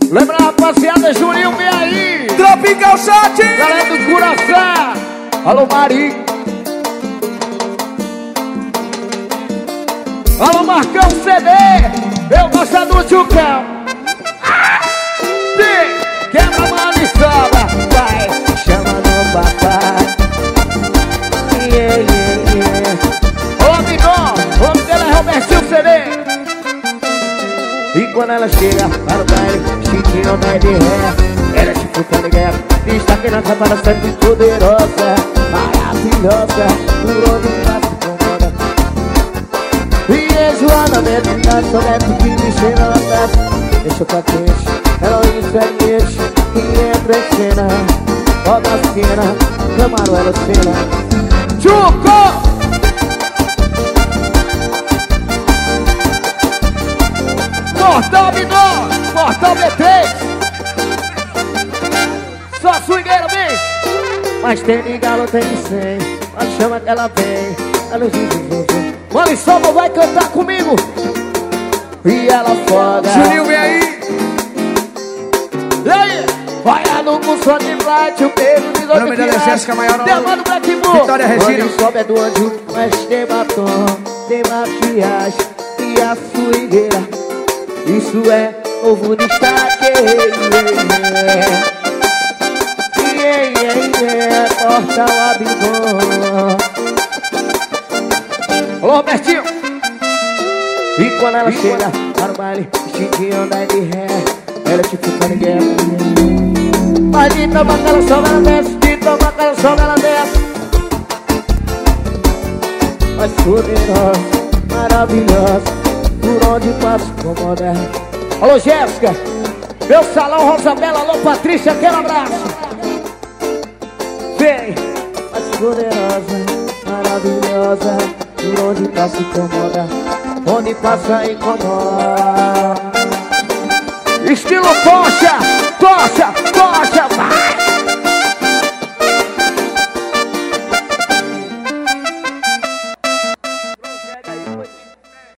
Lembra, rapaziada, Juninho, vem aí. Tropical Chat. Galera do Curaçá. Alô, Mari. Alô, Marcão CD. Eu gosto do Tchucão. Quebra, mano, e sobra. Vai, chama no papai. Yeah, yeah, yeah. Ô, amigão, o nome dela é Robertinho CD. E quando ela chega para o baile, Chiquinho vai de ré. Ela é tipo Caniguera, está aqui na campana sempre poderosa, maravilhosa, por onde passa incomoda. E Joana Medina, só mete que me cheira na festa. Deixa pra quente, ela inferniente e entra em cena. Roda a cena, camarão ela cena. Chuco! Mortal B2, Mortal B3. Só swingueira, vem. Mas tem de galo, tem de 100. Mas chama que ela vem. Ela diz, Mano, Soma vai cantar comigo. E ela foda. Juninho, vem aí. E aí? Vai no som de Blight, o beijo de O nome dela é Jéssica Maior. Demanda o Black Bull. Vitória Regina. Mano, Soma é do anjo, mas tem batom, tem maquiagem e a swingueira. Isso é novo destaque. Porta o abidão. Ô, Robertinho. E quando ela chega para o baile, Chiquinho anda de ré. Ela é tipo Caniguera. Mas de tomar aquela sola ela desce. De tomar aquela sola ela desce. Mas poderosa, maravilhosa, por onde passa incomoda. Alô, Jéssica. Meu salão Rosabela. Alô, Patrícia, aquele abraço. Vem, mais poderosa, maravilhosa, por onde passa incomoda, onde passa incomoda. Estilo Tocha, Tocha.